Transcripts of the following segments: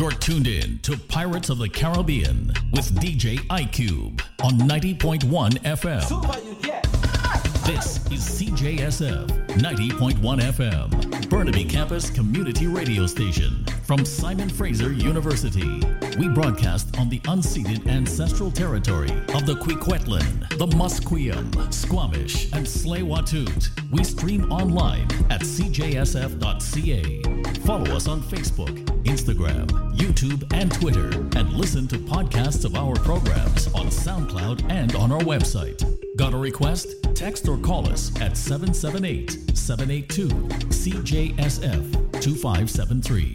You're tuned in to Pirates of the Caribbean with DJ iCube on 90.1 FM. This is CJSF 90.1 FM, Burnaby Campus Community Radio Station from Simon Fraser University. We broadcast on the unceded ancestral territory of the Kwikwetlan, the Musqueam, Squamish, and Tsleil-Waututh. We stream online at cjsf.ca. Follow us on Facebook, Instagram, YouTube, and Twitter, and listen to podcasts of our programs on SoundCloud and on our website. Got a request? Text or call us at 778-782-CJSF-2573.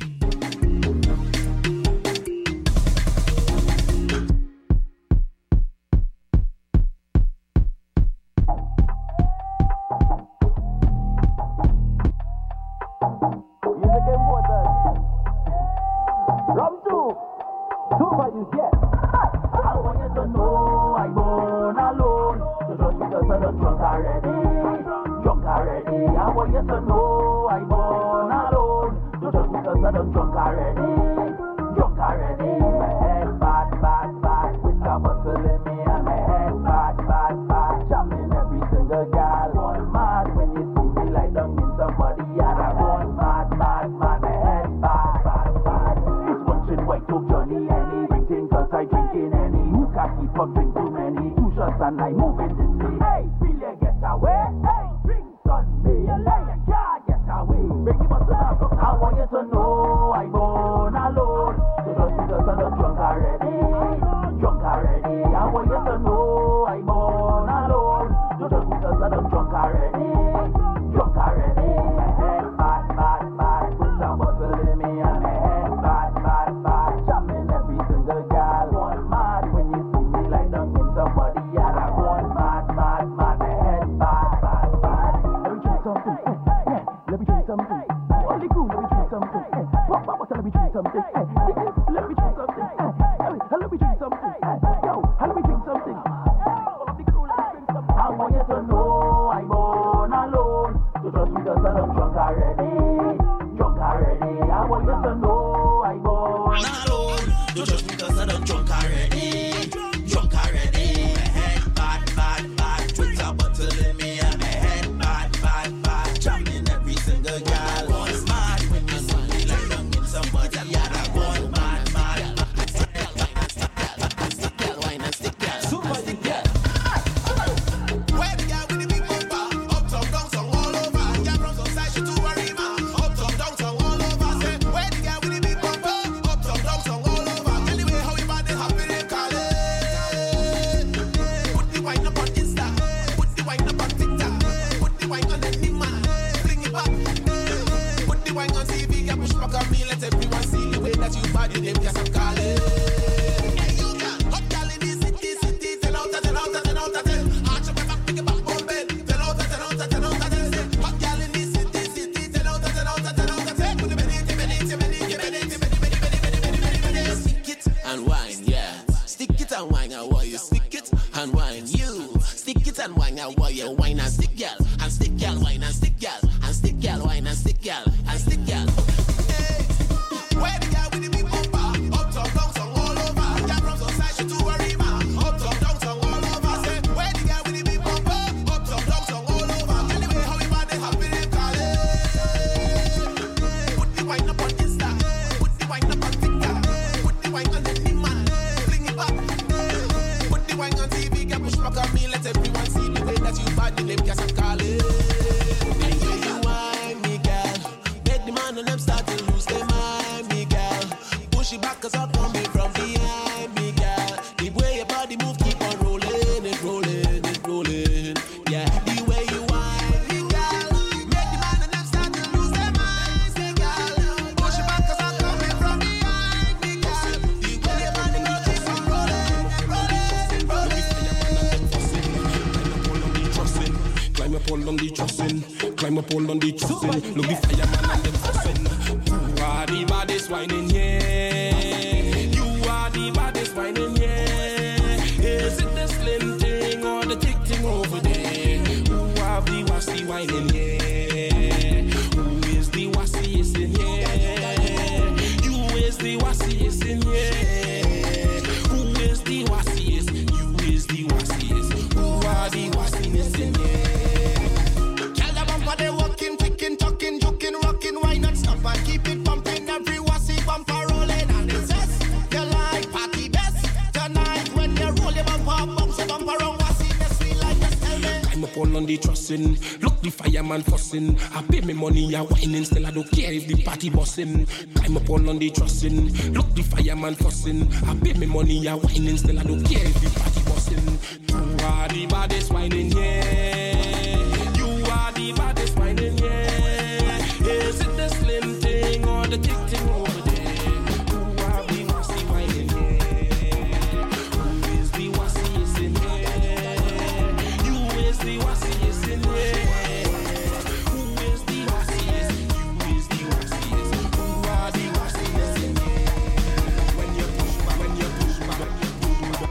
is the wassiest in here? Who is the wassiest? You is the wassiest. Who are the wassiest in here? Tell the bumper they walking, ticking, talking, joking, rocking. Why not stop and keep it pumping? Every wassy bumper rolling and it's zest. You like party best tonight when you roll your bumper, bounce your bumper on wassiness. We like this, tell me. I'm up on the trussing. Look the fireman fussing. I pay me money, I whining. Still I don't care if the party bossing. I'm up on the trussing. Look the fireman fussing. I pay me money, I whining. Still I don't care if the party bossing. You are the baddest whining, yeah. You are the baddest whining, yeah. Is it the slim thing or the thick thing over there? Who are the wassy whining, yeah? Who is the wassiest in here? You is the wassiest in here. Who is the wassiest? You is the wassiest. Who are the wassiest in here? When you push back, when you push back, when you push back.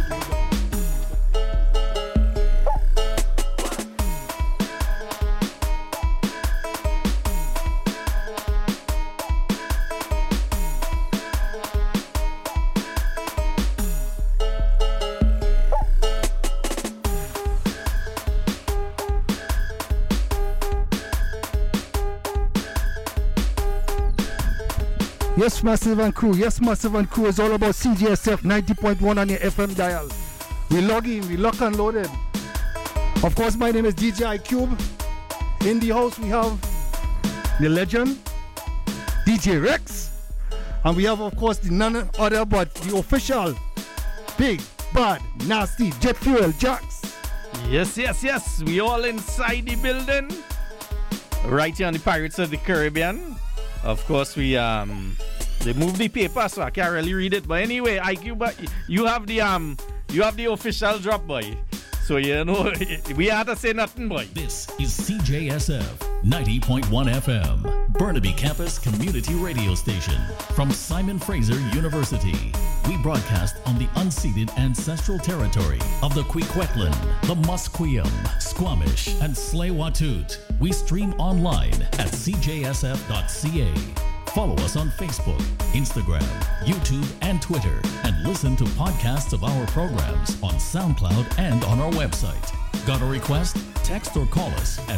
Yes, Massive and Crew. Yes, Massive and Crew is all about CJSF 90.1 on your FM dial. We log in, we lock and loaded. Of course, my name is DJ iCube. In the house, we have the legend, DJ Rex. And we have, of course, the none other but the official, big, bad, nasty Jet Fuel Jax. Yes, yes, yes. We all inside the building. Right here on the Pirates of the Caribbean. Of course, we they moved the paper, so I can't really read it. But anyway, IQ, but you have the official drop, boy. So you know we had to say nothing, boy. This is CJSF 90.1 FM, Burnaby Campus Community Radio Station from Simon Fraser University. We broadcast on the unceded ancestral territory of the Kwikwetlan, the Musqueam, Squamish, and Tsleil-Waututh. We stream online at cjsf.ca. Follow us on Facebook, Instagram, YouTube, and Twitter, and listen to podcasts of our programs on SoundCloud and on our website. Got a request? Text or call us at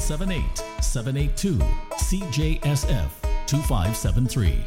778-782-CJSF 2573.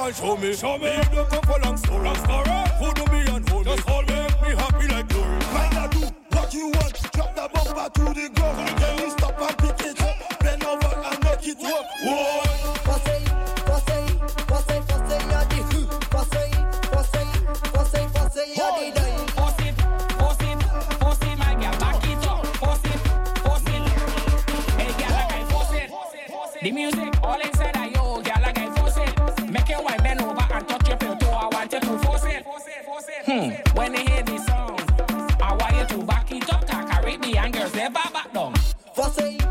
and show me. Show me. You don't come for long story. Who do me and hold me? Just hold me. Make me happy like glory. Kinda do what you want. Drop the bumper to the ground. Then you stop and pick it up. Bend over and make it work. Whoa. The music, all inside of you, girl, like I force it. Make your wife bend over and touch your toe. I want you to force it. When they hear this song, I want you to back it up. Caribbean girls never back down. Force it.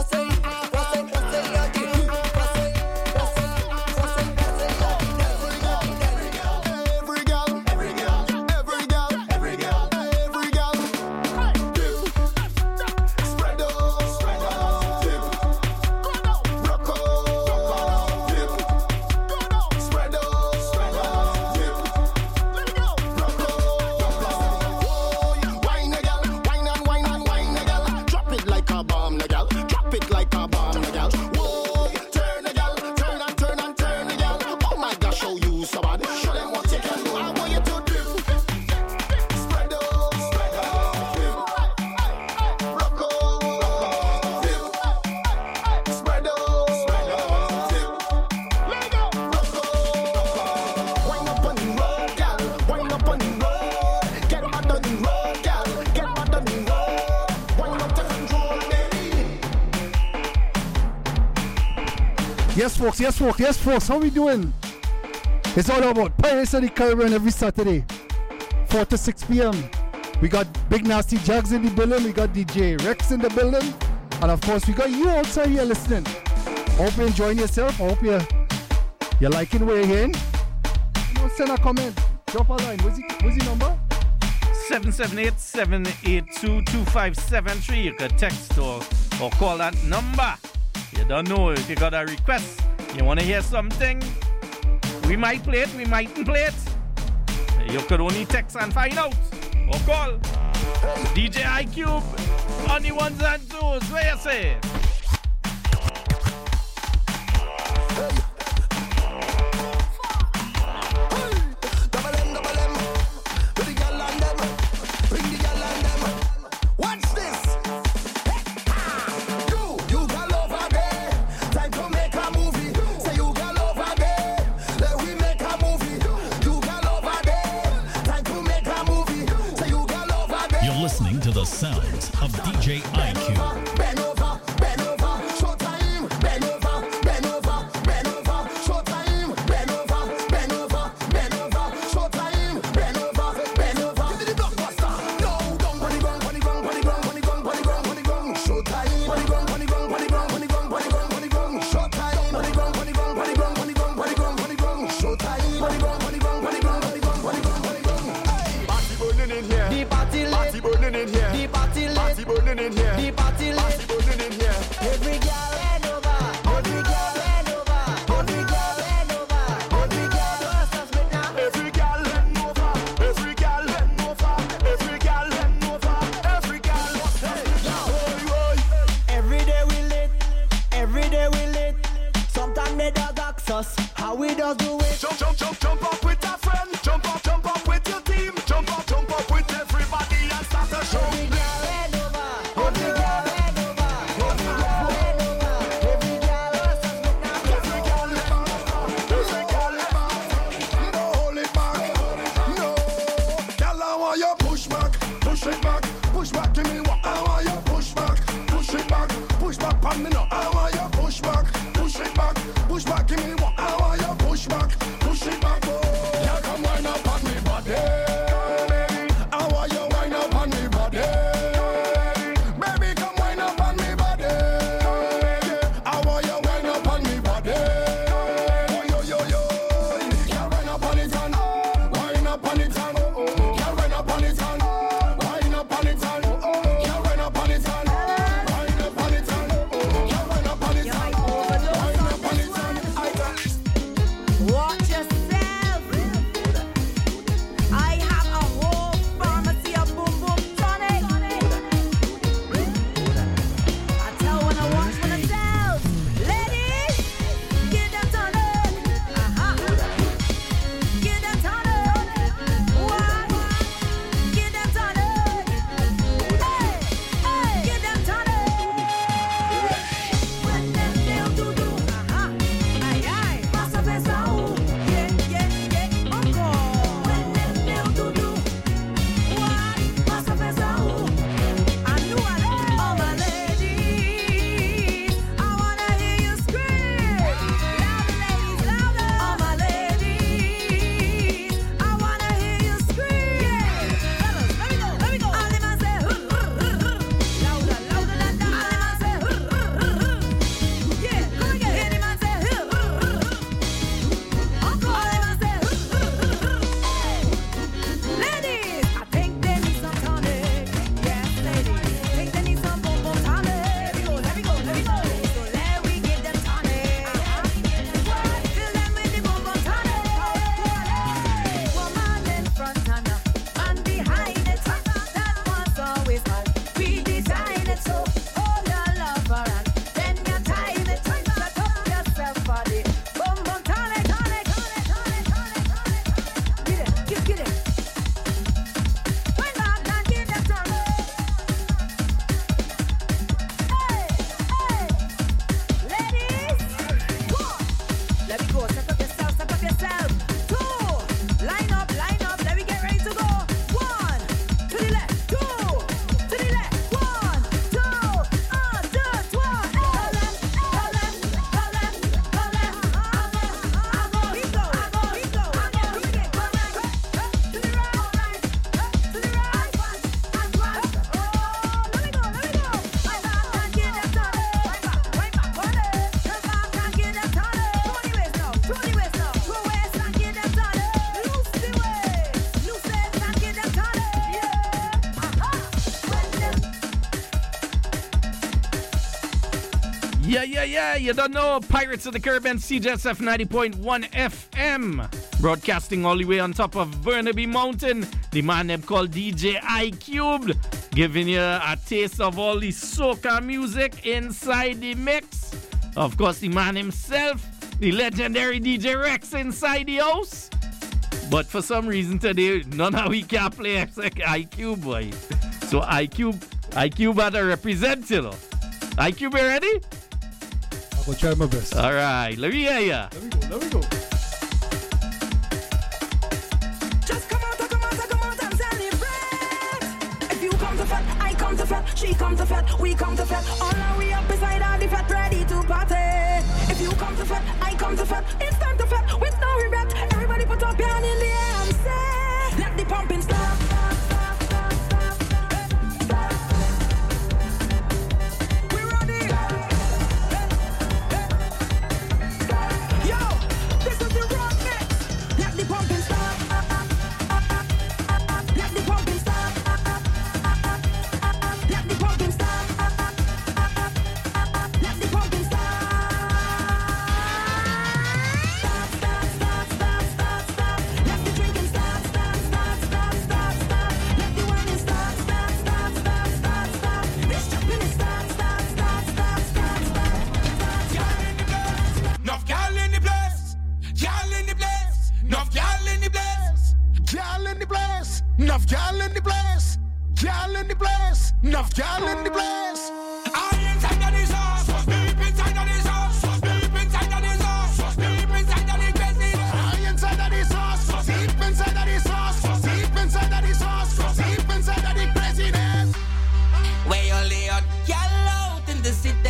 Yes, folks, how we doing? It's all about Pirates of the Caribbean every Saturday, 4 to 6 p.m. We got Big Nasty Jugs in the building, we got DJ Rex in the building, and of course we got you outside here listening. I hope you're enjoying yourself. I hope you're liking what you're hearing. Send a comment, drop a line. What's the number? 778-782-2573. You can text or call that number. You don't know if you got a request. You want to hear something? We might play it, we mightn't play it. You could only text and find out. Or call. DJ iCube on the ones and twos. What you say? The sounds of DJ iCube. Bend over, showtime. Bend over, showtime. Bend over, showtime. Bend over. Give me the blockbuster. No, don't pon the ground. Showtime. Showtime. Party burning in here. The party lit. Party burning in here. The party lit. Party burning in here. The party lit. Party burning in here. Every girl bend over. Every girl bend over. Every girl bend over. Every girl versus me now. Every girl bend over. Every girl bend over. Every girl bend over. Every girl. Every day we lit. Every day we lit. Sometimes they dog ask us how we does do it. Jump up with a friend. Jump up with your team. Jump up with everybody and start a show. Every girl bend over. Every girl bend over. Every girl bend over. Every girl versus me now. Every girl bend over. Every girl bend over. No hold it back. No. Girl, I want you push back. Push it back. Push back to me. What I want you push back. Push it back. Push back on me now. I want you push back. Push it back. Push back to me. What I want you push back. Push it back. Oh. Yeah. You don't know. Pirates of the Caribbean, CJSF 90.1 FM. Broadcasting all the way on top of Burnaby Mountain. The man them called DJ iCube. Giving you a taste of all the soca music inside the mix. Of course, the man himself, the legendary DJ Rex inside the house. But for some reason today, none of we can play except iCube, boy. So iCube had to represent, you know. iCube, you ready? I will try my best. All right, let me hear ya. Let me go. Just come out and celebrate. If you come to fat, I come to fat, she come to fat, we come to fat. All our way up beside all the fat, ready to party. If you come to fat, I come to fat, it's time to fat, with no regret. Everybody put up your hand in the air and say, let the pumping start. Enough gal in the place, gal in the place, enough gal in the place. I inside of this house, was deep inside of this house, was deep inside of this house, was deep inside of the crazy. I inside of this house, was deep inside of this house, was deep inside of this house, was deep inside of the craziness. Where you lay out, gal out in the city,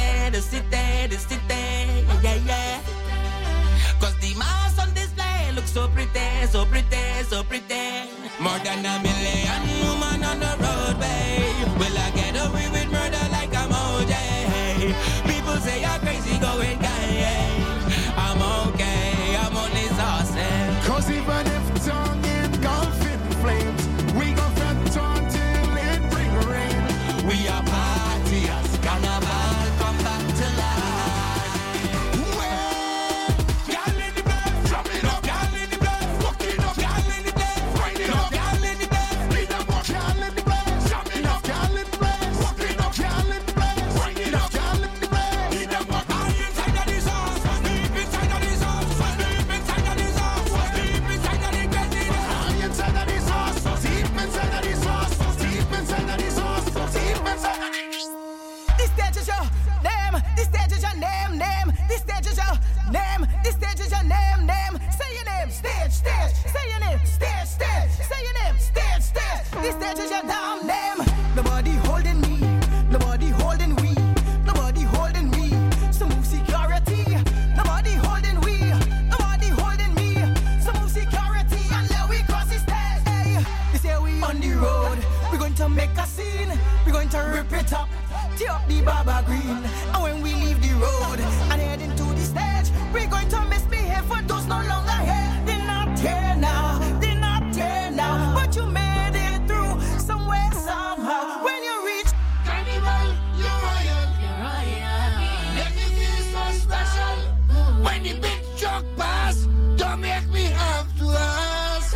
yeah. Cause the mass on display looks so pretty, so pretty, so pretty. More than a million women on the roadway. Will I get away with murder like I'm OJ? People say you're crazy going gay. I'm okay, I'm only saucy. Cause even if tongue engulfing flames, we gon' front on till it bring rain. We are partiers, carnival come back to life. Well, gal in the blood, jumping up, gal in the blood, walking up, gal in the blood, winding up, gal in the blood, need them more, gal in the blood, jumping up, gal in the blood, walking up, gal in the blood, winding up, gal in the blood, need them more. I inside of this house, was deep inside of this house, was deep inside of this house, was deep inside of the crazy. I inside of this house, was deep inside of this house, was deep inside of this house, was deep inside of this. This stage is your name, this stage is your name. This stage is your name, this stage is your name. Say your name, stage. Say your name, stage. Say your name, stage. This stage is your damn name. Nobody holding me, nobody holding we, nobody holding me. Some move security, nobody holding we, nobody holding me. Some move security and let we cross the stage. Hey, this year we on the road, we're going to make a scene, we're going to rip it up. Tear up the Baba Green, and when we leave the road and head into the stage, we're going to misbehave for those no longer here. They're not here now, but you made it through somewhere, somehow. When you reach Carnival, you're royal. Make me feel so special. When the big truck pass, don't make me have to ask.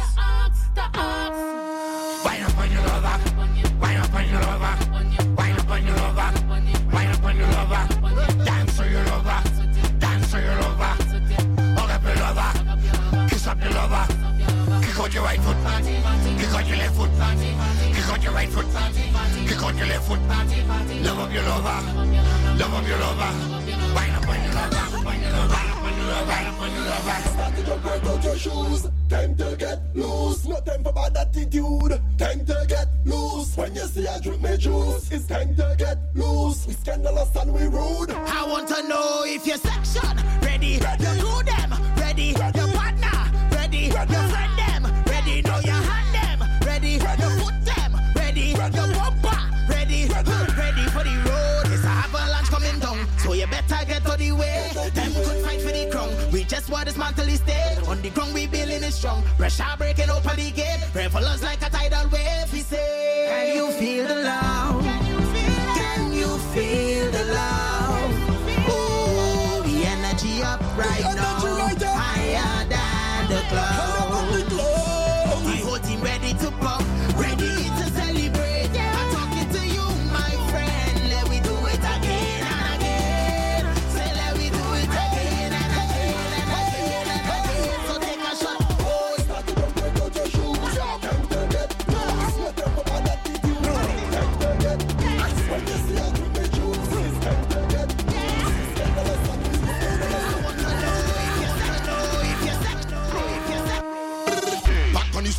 Wind up on your lover, wind up on your lover, wind up on your lover, wind up on your lover. Dance for your lover, dance for your lover. Hug up your lover, kiss up your lover. Kick out your right foot, kick out your left foot, kick out your right foot, kick out your left foot. Love up your lover, love up your lover. Wind up on your lover, wind up on your lover, wind up on your lover. Start to jump right out your shoes. Time to get loose. No time for bad attitude. Time to get loose. When you see I drink my juice, it's time to get loose. We scandalous and we rude. I want to know if your section ready, your crew them ready, your partner ready, your friend them ready, know your hand them ready, your foot them ready, your bumper ready, ready for the road. It's a avalanche coming down, so you better get out of the way. Them could fight for the crown, we just want to dismantle the state. On the ground we building it strong, pressure breaking open the gate, revelers like a tidal wave. We say, can you feel the love? Can you feel the love? Oh.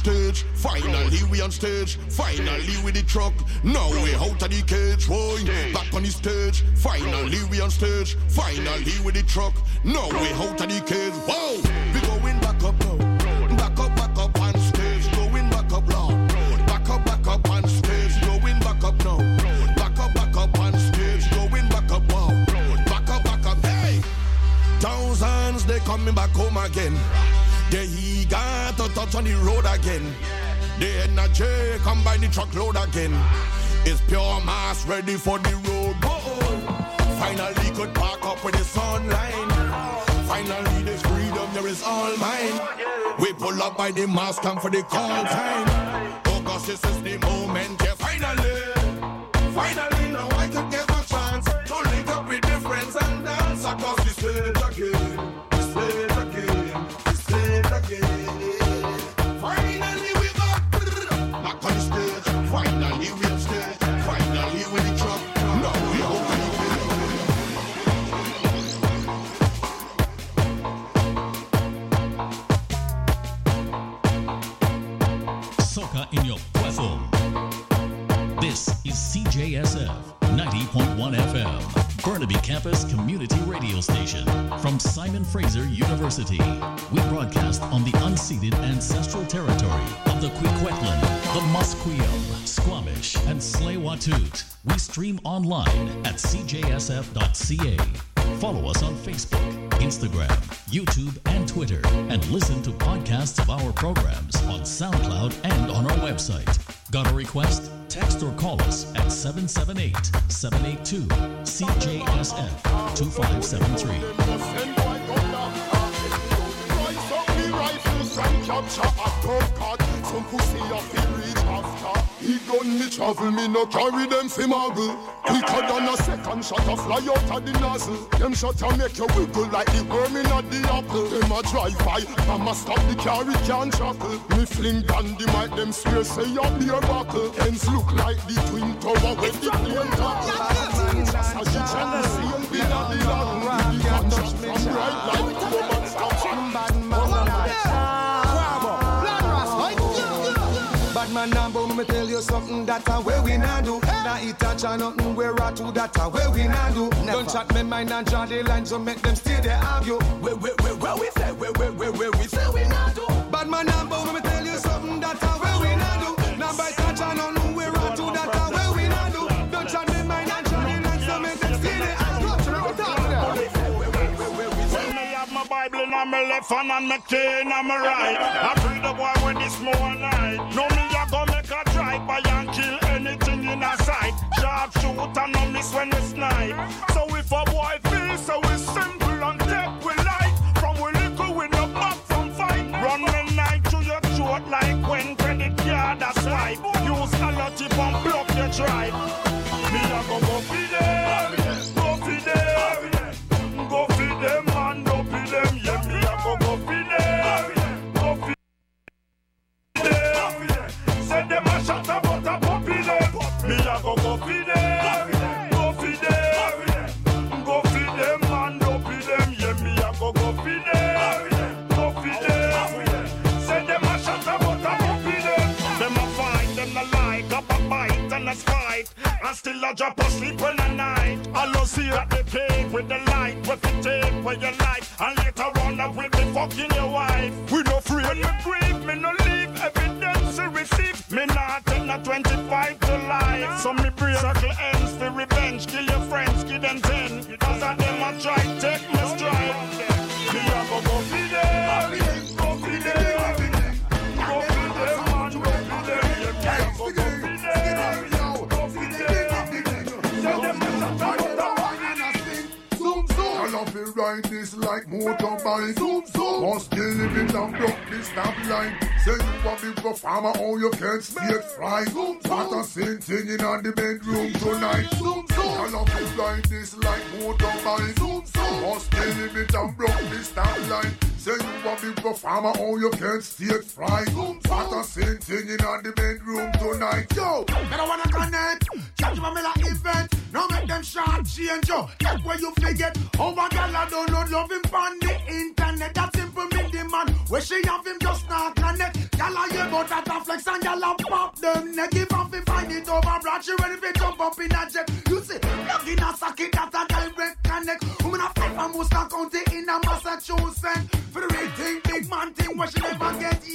stage. Finally we on stage. Finally with the truck. Now we out of the cage. Boy, back on the stage. Finally we on stage. Finally with the truck. Now we out of the cage. Whoa, we going back up now. Back up on stage. Going back up now. Back up on stage. Going back up now. Back up on stage. Going back up now. Back up. Hey, thousands they coming back home again. They eager to touch on the road again. The energy come by the truckload again. It's pure mass ready for the road. Finally could park up with the sunline. Finally this freedom there is all mine. We pull up by the mass come for the call time. Oh gosh, this is the moment, yeah. Finally now I could get my chance to link up with the friends and dance across the stage again. Finally we back on the stage. Finally we on stage. Finally with the truck. Now we open Soca in your platform. This is CJSF 90.1 FM, Burnaby Campus Community Radio Station. From Simon Fraser University, we broadcast on the unceded ancestral territory of the Kwikwetlan, the Musqueam, Squamish, and Tsleil-Waututh. We stream online at cjsf.ca. Follow us on Facebook, Instagram, YouTube, and Twitter, and listen to podcasts of our programs on SoundCloud and on our website. Got a request? Text or call us at 778-782-CJSF-2573. Some pussy off the reach after. He done me travel, me no carry them fi muggle. Quicker than a second shot a fly out of the nozzle. Them shot a make you wiggle like the worm in a the apple. Them a drive by, I'ma stop the car, it can't chuckle. Me fling down the mic, them swear say your beer buckle. Ends look like the twin tower with the plane tackle. Just as you try to see him be not the long. The gunshot from right like the woman stop. Bad man now, but me tell you something that's a way we not do. Now eat a chan nothing where I do that's a way we not do. Don't chat me mind and draw the lines so make them stay there argue. Where we say we not do. Bad man now, but me tell you something that's a way we not do. Now by touch I don't know where I do that's a way we not do. Don't chat me mind and draw the lines so make them stay there argue. My Bible in my left hand and my cane on my right. I free the boy with this more night. No me a go make a drive by and kill anything in a sight. Sharp shoot and no miss when we snipe. So if a boy feels so we simple and take we light. From we little we no back from fight. Run the night to your throat like when credit card a swipe. Use a lot of and block your tribe. Me a go feed them, go feed them, go feed them man. Them, yeah, me a go feed them, go feed them. Say them a shot about a puppy them. Me a go feed them, go feed them, go feed them man, go feed them. Yeah, me a go feed them, go feed them. Say them a shot about a puppy them. Them a find them a like up a bite and a spite. And still a drop asleep when a night. I'll see at the pig with the light. With the tape where you like. And later on I will be fucking your wife. We no free. When me grieve, me no leave. Evidence to receive. Me not take no 25 to life. So me break circle ends for revenge. Kill your friends, kill them 10. Cause of them I try take my stride. Me a go feed them. Go feed them. Go feed them man. Go feed them. Yeah, me a go feed them. I love it ride this like motorbike. Zoom, zoom. Must be living and broke this stoplight. Say you a big performer, oh you can't stage fright. Zoom, zoom. What a same thing in the bedroom tonight. Zoom, zoom. I love it ride this like motorbike. Zoom, zoom. Must be living and broke this stoplight. Say you a big performer, oh you can't stage fright. Zoom, zoom. What a same thing in the bedroom tonight. Yo, I don't wanna connect. Charge my like event. Now make them short change yo. That's where you forget. Oh my girl, I don't know love him on the internet. That simple me the man. Where she have him just not connect. Girl, I hear well but at a flex and y'all a pop them neck. If I'm fi find it over broad, she ready fi jump up in a jet. You see, plug in a socket that a direct connect. Woman a fight from Worcester County in a Massachusetts. For the real thing, big man thing, where she never get